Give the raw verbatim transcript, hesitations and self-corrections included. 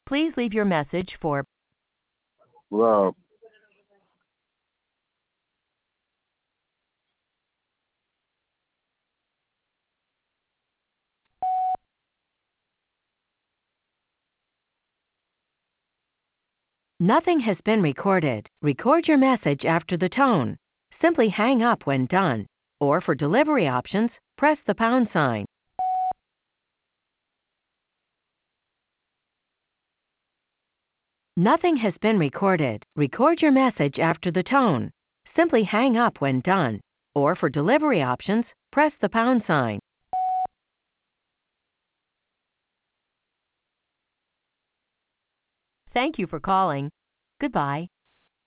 Please leave your message for Rob. Nothing has been recorded. Record your message after the tone. Simply hang up when done. Or for delivery options, press the pound sign. Nothing has been recorded. Record your message after the tone. Simply hang up when done. Or for delivery options, press the pound sign. Thank you for calling. Goodbye.